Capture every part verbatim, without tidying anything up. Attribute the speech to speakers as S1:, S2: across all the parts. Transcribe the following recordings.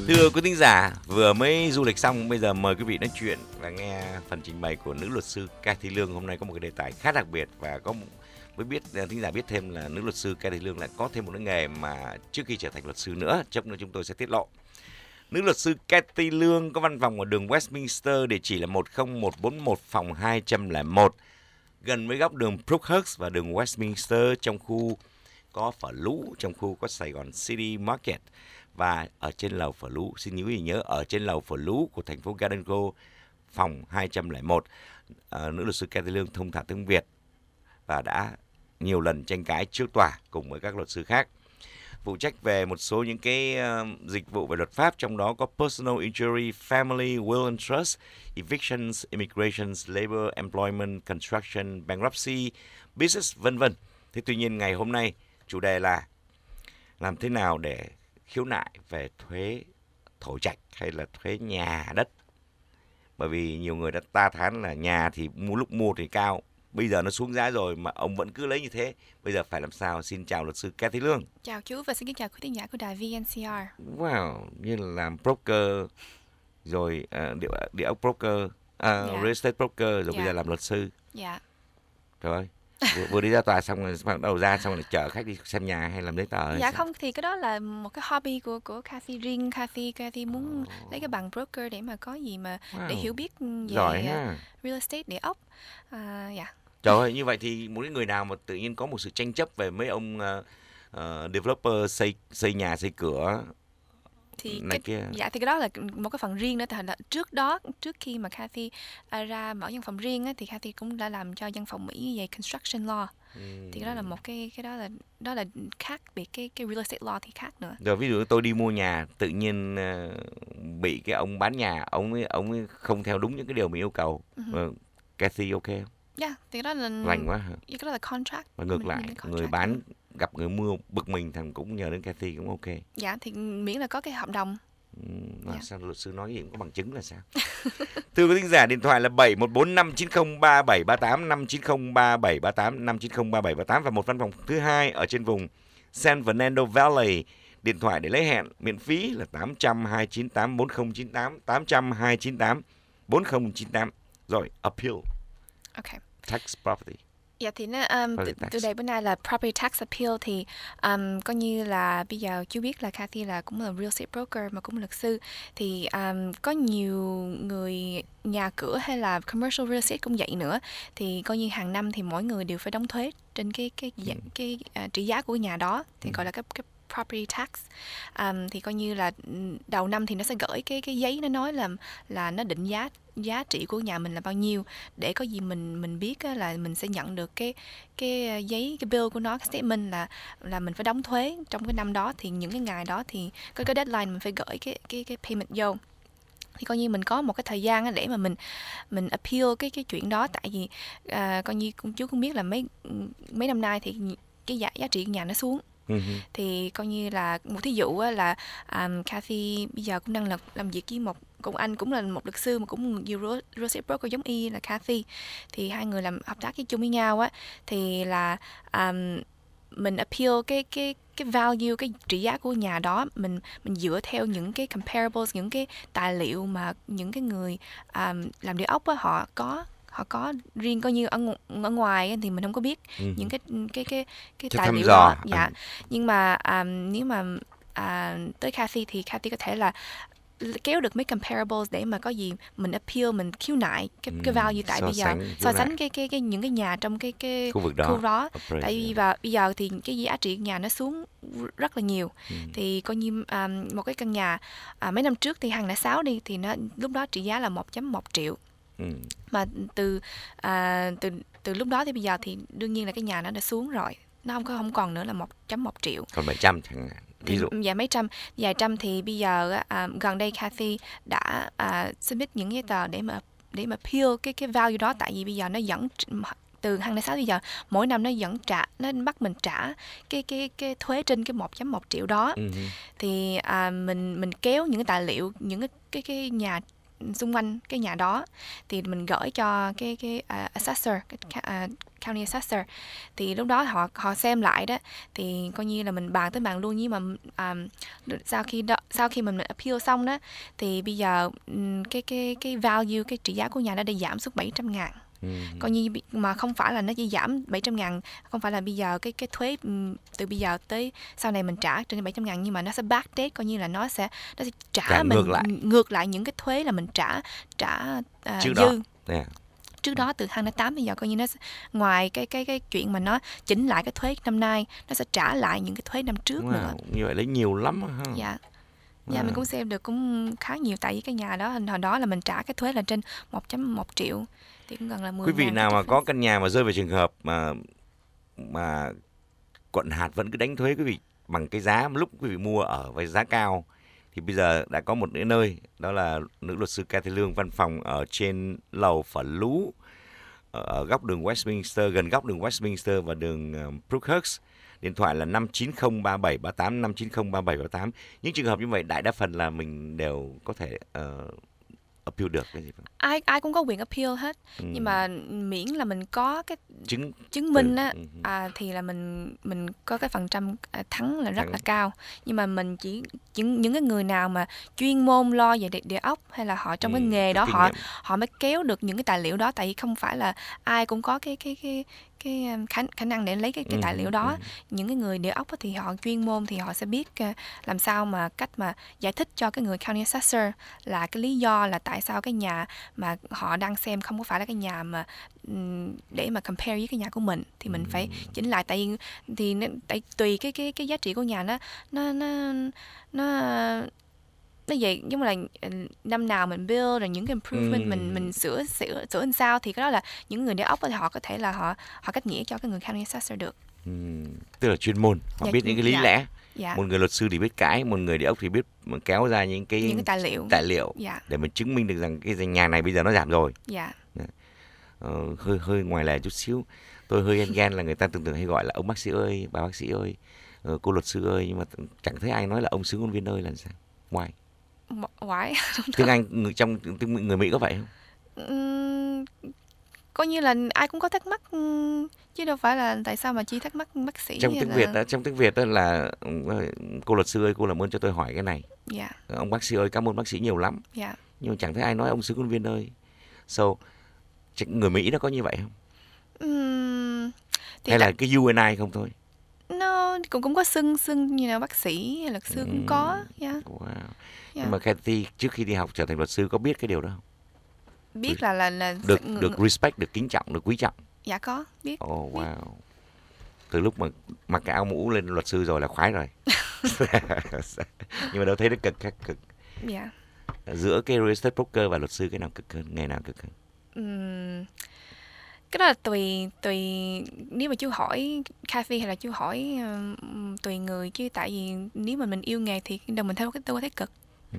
S1: Thưa quý thính giả, vừa mới du lịch xong, bây giờ mời quý vị nói chuyện và nghe phần trình bày của nữ luật sư Cathy Lương. Hôm nay có một cái đề tài khá đặc biệt và có mới biết thính giả biết thêm là nữ luật sư Cathy Lương lại có thêm một cái nghề mà trước khi trở thành luật sư nữa, chốc nữa chúng tôi sẽ tiết lộ. Nữ luật sư Cathy Lương có văn phòng ở đường Westminster, địa chỉ là một không một bốn một phòng hai không một, gần với góc đường Brookhurst và đường Westminster, trong khu có Phở Lũ, trong khu có Sài Gòn City Market. Và ở trên lầu Phở Lũ, xin quý vị nhớ, ở trên lầu Phở Lũ của thành phố Garden Grove, phòng hai không một, à, nữ luật sư Cathy Lương thông thạo tiếng Việt và đã nhiều lần tranh cãi trước tòa cùng với các luật sư khác. Phụ trách về một số những cái uh, dịch vụ về luật pháp, trong đó có personal injury, family, will and trust, evictions, immigrations, labor, employment, construction, bankruptcy, business, vân vân. Thế tuy nhiên ngày hôm nay chủ đề là làm thế nào để khiếu nại về thuế thổ trạch hay là thuế nhà đất. Bởi vì nhiều người đã ta thán là nhà thì mua lúc mua thì cao, bây giờ nó xuống giá rồi mà ông vẫn cứ lấy như thế. Bây giờ phải làm sao? Xin chào luật sư Cathy Lương.
S2: Chào chú và xin kính chào quý thính giả của đài vê en xê rờ.
S1: Wow, như là làm broker rồi uh, địa, địa ốc broker, uh, yeah. real estate broker rồi yeah. bây giờ làm luật sư.
S2: Dạ. Yeah.
S1: Trời ơi. vừa, vừa đi ra tòa xong rồi bắt đầu ra xong rồi chở khách đi xem nhà hay làm giấy tờ.
S2: Dạ không, thì cái đó là một cái hobby của của Cathy riêng. Cathy Cathy muốn oh. lấy cái bằng broker để mà có gì mà wow. để hiểu biết về
S1: giỏi ha.
S2: real estate, địa ốc. À, dạ.
S1: Trời ơi, như vậy thì một cái người nào mà tự nhiên có một sự tranh chấp về mấy ông uh, uh, developer xây xây nhà xây cửa
S2: thì
S1: này
S2: cái,
S1: kia.
S2: Dạ thì cái đó là một cái phần riêng nữa. Tại là trước đó, trước khi mà Cathy uh, ra mở văn phòng riêng á, thì Cathy cũng đã làm cho văn phòng Mỹ về construction law. Ừ. Thì cái đó là một cái cái đó là đó là khác biệt, cái cái real estate law thì khác nữa.
S1: Rồi ví dụ tôi đi mua nhà, tự nhiên uh, bị cái ông bán nhà, ông ấy ông ấy không theo đúng những cái điều mình yêu cầu. Uh-huh. Uh, Cathy ok không?
S2: Dạ, yeah, thì cái đó là
S1: lành quá hả?
S2: Cái đó là contract.
S1: Và ngược mình, lại, mình người bán nữa. Gặp người mua bực mình thằng cũng nhờ đến Cathy cũng ok.
S2: Dạ, thì miễn là có cái hợp đồng.
S1: Ừ, dạ. Sao luật sư nói gì cũng có bằng chứng là sao? Thưa quý thính giả, điện thoại là bảy một bốn năm chín không ba bảy ba tám, năm chín không ba bảy ba tám, năm chín không ba bảy ba tám và một văn phòng thứ hai ở trên vùng San Fernando Valley. Điện thoại để lấy hẹn miễn phí là tám trăm hai chín tám bốn không chín tám, tám trăm hai chín tám bốn không chín tám. Rồi, appeal.
S2: Okay.
S1: Tax property.
S2: Dạ thì nó um, từ đây bữa nay là property tax appeal, thì um, coi như là bây giờ chú biết là Cathy là cũng là real estate broker mà cũng là luật sư, thì um, có nhiều người nhà cửa hay là commercial real estate cũng vậy nữa, thì coi như hàng năm thì mỗi người đều phải đóng thuế trên cái cái cái, cái, cái uh, trị giá của nhà đó, thì ừ. gọi là cái, cái property tax. Um, thì coi như là đầu năm thì nó sẽ gửi cái cái giấy nó nói là là nó định giá giá trị của nhà mình là bao nhiêu, để có gì mình mình biết á, là mình sẽ nhận được cái cái giấy, cái bill của nó, cái statement là là mình phải đóng thuế trong cái năm đó. Thì những cái ngày đó thì có cái deadline mình phải gửi cái cái cái payment vô, thì coi như mình có một cái thời gian để mà mình mình appeal cái cái chuyện đó. Tại vì à, coi như chú cũng biết là mấy mấy năm nay thì cái giá giá trị của nhà nó xuống. Uh-huh. Thì coi như là một thí dụ là um, Cathy bây giờ cũng đang làm, làm việc với một cùng anh cũng là một luật sư mà cũng nhiều real estate broker giống y là Cathy, thì hai người làm hợp tác với chung với nhau á, thì là um, mình appeal cái cái cái value, cái trị giá của nhà đó, mình mình dựa theo những cái comparables, những cái tài liệu mà những cái người um, làm địa ốc á, họ có họ có riêng, coi như ở, ở ngoài thì mình không có biết ừ. những cái cái cái cái tài liệu đó. Dạ. Ừ. Nhưng mà um, nếu mà uh, tới Cathy thì Cathy có thể là kéo được mấy comparables để mà có gì mình appeal, mình khiếu nại cái ừ. cái value. Tại so bây giờ so sánh cái cái cái những cái nhà trong cái cái
S1: khu vực đó,
S2: khu đó. Tại vì và bây giờ thì cái giá trị nhà nó xuống rất là nhiều. Ừ. Thì coi như um, một cái căn nhà uh, mấy năm trước thì hàng lẻ sáu đi, thì nó lúc đó trị giá là một phẩy một triệu. Ừ. Mà từ à, từ từ lúc đó thì bây giờ thì đương nhiên là cái nhà nó đã xuống rồi, nó không có không còn nữa là một phẩy một triệu,
S1: còn mấy trăm chẳng hạn, ví dụ
S2: dạ mấy trăm vài trăm. Thì bây giờ à, gần đây Cathy đã à, submit những giấy tờ để mà để mà appeal cái cái value đó. Tại vì bây giờ nó vẫn từ hai nghìn sáu bây giờ mỗi năm nó vẫn trả, nó bắt mình trả cái cái cái thuế trên cái một phẩy một triệu đó. Ừ. Thì à, mình mình kéo những cái tài liệu, những cái cái cái nhà xung quanh cái nhà đó, thì mình gửi cho cái cái uh, assessor, cái uh, county assessor. Thì lúc đó họ họ xem lại đó, thì coi như là mình bàn tới bàn luôn. Nhưng mà um, sau khi đó, sau khi mình appeal xong đó, thì bây giờ um, cái cái cái value, cái trị giá của nhà nó đã giảm xuống bảy trăm ngàn. Ừ. Coi như mà không phải là nó chỉ giảm bảy trăm ngàn, không phải là bây giờ cái cái thuế từ bây giờ tới sau này mình trả trên bảy trăm ngàn, nhưng mà nó sẽ backdate, coi như là nó sẽ nó sẽ trả, trả mình ngược lại. ngược lại những cái thuế là mình trả trả uh,
S1: trước
S2: dư
S1: đó. Yeah.
S2: Trước đó từ hai nghìn tám bây giờ, coi như nó ngoài cái cái cái chuyện mà nó chỉnh lại cái thuế năm nay, nó sẽ trả lại những cái thuế năm trước wow, nữa.
S1: Như vậy lấy nhiều lắm ha.
S2: Dạ. Dạ, wow. Mình cũng xem được cũng khá nhiều, tại vì cái nhà đó hồi đó là mình trả cái thuế là trên một phẩy một triệu, thì cũng gần là mười.
S1: Quý vị nào mà có căn nhà mà rơi vào trường hợp mà mà quận hạt vẫn cứ đánh thuế quý vị bằng cái giá lúc quý vị mua ở với giá cao, thì bây giờ đã có một nơi, đó là nữ luật sư Cathy Lương, văn phòng ở trên lầu Phở Lú, ở góc đường Westminster, gần góc đường Westminster và đường Brookhurst. Điện thoại là năm chín không ba bảy ba tám, năm chín không ba bảy ba tám. Những trường hợp như vậy đại đa phần là mình đều có thể uh, appeal được. Cái gì
S2: ai ai cũng có quyền appeal hết, ừ. nhưng mà miễn là mình có cái
S1: chứng
S2: chứng minh á, ừ. à, thì là mình mình có cái phần trăm thắng là rất thắng. là cao. Nhưng mà mình chỉ những những cái người nào mà chuyên môn lo về địa, địa ốc, hay là họ trong ừ, cái nghề đó, họ nghiệm. họ mới kéo được những cái tài liệu đó, tại vì không phải là ai cũng có cái cái cái cái khả, khả năng để lấy cái, cái tài liệu đó. Ừ. Những cái người địa ốc thì họ chuyên môn, thì họ sẽ biết làm sao mà cách mà giải thích cho cái người county assessor là cái lý do là tại sao cái nhà mà họ đang xem không có phải là cái nhà mà để mà compare với cái nhà của mình, thì mình phải chỉnh lại, tại vì thì tại tùy cái cái cái giá trị của nhà nó nó nó nó nó vậy, giống là năm nào mình build, rồi những cái improvement ừ. mình mình sửa sửa sửa làm sao, thì cái đó là những người để ốc thì họ có thể là họ họ cách nghĩa cho cái người county assessor được.
S1: Ừ. Tức là chuyên môn, họ dạ, biết những cái lý dạ. lẽ. Dạ. Một người luật sư thì biết cãi, một người địa ốc thì biết kéo ra những cái,
S2: những cái tài liệu,
S1: tài liệu
S2: dạ.
S1: để mình chứng minh được rằng cái nhà này bây giờ nó giảm rồi.
S2: Dạ.
S1: Ờ, hơi hơi ngoài lề chút xíu, tôi hơi ghen là người ta thường thường hay gọi là ông bác sĩ ơi, bà bác sĩ ơi, ờ, cô luật sư ơi, nhưng mà chẳng thấy ai nói là ông xứ ngôn viên ơi là sao? Ngoài
S2: Why?
S1: tiếng Anh người trong tiếng người Mỹ có vậy không?
S2: Uhm, coi như là ai cũng có thắc mắc, chứ đâu phải là tại sao mà chỉ thắc mắc bác sĩ.
S1: Trong tiếng là... Việt đó, trong tiếng Việt đó là cô luật sư ơi, cô làm ơn cho tôi hỏi cái này.
S2: Yeah.
S1: Ông bác sĩ ơi, cảm ơn bác sĩ nhiều lắm.
S2: Yeah.
S1: Nhưng mà chẳng thấy ai nói ông xứ ngôn viên ơi. So người Mỹ nó có như vậy không?
S2: Uhm,
S1: hay là cái u en i không thôi?
S2: Nó cũng cũng có xưng xưng như là bác sĩ hay luật sư uhm, cũng có. Yeah.
S1: Wow. Yeah. Nhưng mà Cathy trước khi đi học trở thành luật sư có biết cái điều đó không?
S2: Biết là là là
S1: được được respect, được kính trọng, được quý trọng.
S2: Dạ có, biết.
S1: Oh wow. Biết. Từ lúc mà mặc cái áo mũ lên luật sư rồi là khoái rồi. Nhưng mà đâu thấy nó cực khác cực.
S2: Dạ.
S1: Giữa cái real estate broker và luật sư cái nào cực hơn, ngày nào cực hơn?
S2: Uhm, cái đó là tùy tùy nếu mà chú hỏi Cathy hay là chú hỏi um, tùy người, chứ tại vì nếu mà mình yêu nghề thì đâu mình thấy tôi thấy cực.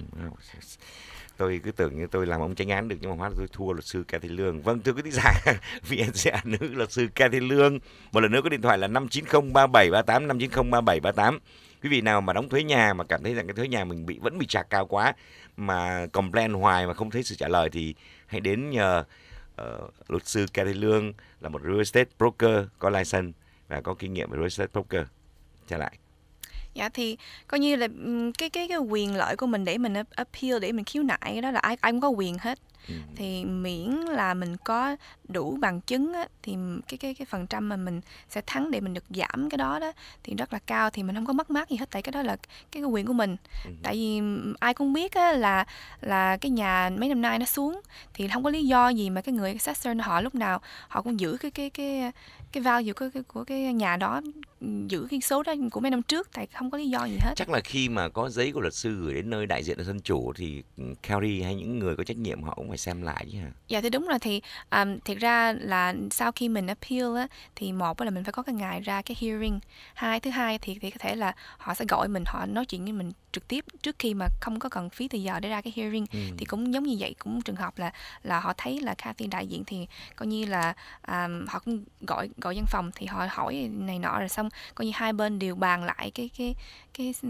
S1: Tôi cứ tưởng như tôi làm ông chánh án được, nhưng mà hóa ra tôi thua luật sư Cathy Lương. Vâng, thưa quý thính giả, vê en xê nữ luật sư Cathy Lương. Một lần nữa có điện thoại là năm chín không ba bảy ba tám, năm chín không ba bảy ba tám. Quý vị nào mà đóng thuế nhà mà cảm thấy rằng cái thuế nhà mình bị vẫn bị trả cao quá, mà complain hoài mà không thấy sự trả lời, thì hãy đến nhờ uh, luật sư Cathy Lương, là một real estate broker có license và có kinh nghiệm về real estate broker. Trở lại.
S2: Dạ, thì coi như là cái cái cái quyền lợi của mình để mình appeal, để mình khiếu nại, cái đó là ai ai cũng có quyền hết. Ừ. Thì miễn là mình có đủ bằng chứng á, thì cái cái cái phần trăm mà mình sẽ thắng để mình được giảm cái đó đó thì rất là cao, thì mình không có mất mát gì hết, tại cái đó là cái, cái quyền của mình. Ừ. Tại vì ai cũng biết á, là là cái nhà mấy năm nay nó xuống, thì không có lý do gì mà cái người assessor họ lúc nào họ cũng giữ cái cái cái cái value của cái, của cái nhà đó, giữ cái số đó của mấy năm trước, tại không có lý do gì hết.
S1: Chắc là khi mà có giấy của luật sư gửi đến nơi đại diện dân chủ thì county hay những người có trách nhiệm họ cũng phải xem lại chứ hả?
S2: Dạ thì đúng rồi, thì um, thiệt ra là sau khi mình appeal á, thì một là mình phải có cái ngày ra cái hearing, hai thứ hai thì thì có thể là họ sẽ gọi mình, họ nói chuyện với mình trực tiếp trước khi mà không có cần phí thời giờ để ra cái hearing. Ừ. Thì cũng giống như vậy, cũng trường hợp là là họ thấy là Cathy đại diện thì coi như là um, họ cũng gọi gọi văn phòng, thì họ hỏi này nọ, rồi xong coi như hai bên đều bàn lại cái cái cái cái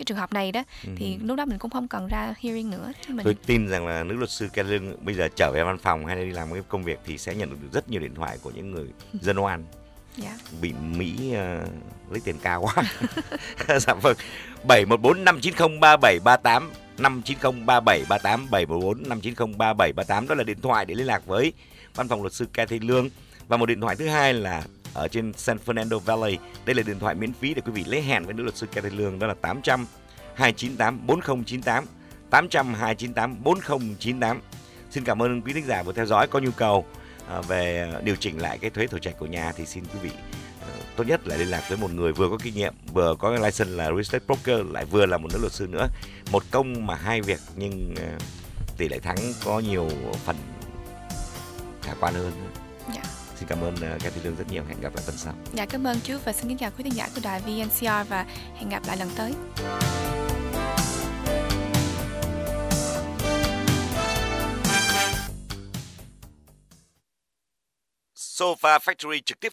S2: cái trường hợp này đó,
S1: Ừ.
S2: thì lúc đó mình cũng không cần ra hearing nữa. Mình...
S1: Tôi tin rằng là nữ luật sư Cát Thị Lương bây giờ trở về văn phòng hay là đi làm cái công việc thì sẽ nhận được rất nhiều điện thoại của những người dân oan.
S2: Dạ.
S1: Bị Mỹ uh, lấy tiền cao quá. Dạ vâng. bảy một bốn năm chín không ba bảy ba tám, năm chín không ba bảy ba tám, bảy một bốn năm chín không ba bảy ba tám, đó là điện thoại để liên lạc với văn phòng luật sư Cát Thị Lương. Và một điện thoại thứ hai là ở trên San Fernando Valley, đây là điện thoại miễn phí để quý vị lấy hẹn với nữ luật sư Cát Thị Lương, đó là tám trăm hai chín tám bốn không chín tám, tám trăm hai chín tám bốn không chín tám. Xin cảm ơn quý thính giả vừa theo dõi. Có nhu cầu về điều chỉnh lại cái thuế thổ trạch của nhà thì xin quý vị uh, tốt nhất là liên lạc với một người vừa có kinh nghiệm, vừa có cái license là real estate broker, lại vừa là một nữ luật sư nữa. Một công mà hai việc, nhưng uh, tỷ lệ thắng có nhiều phần khả quan hơn.
S2: Dạ.
S1: Xin cảm ơn uh, Cát Thị Lương rất nhiều. Hẹn gặp lại tuần sau.
S2: Dạ, cảm ơn chú và xin kính chào quý thính giả của đài vê en xê rờ và hẹn gặp lại lần tới.
S1: Sofa Factory trực tiếp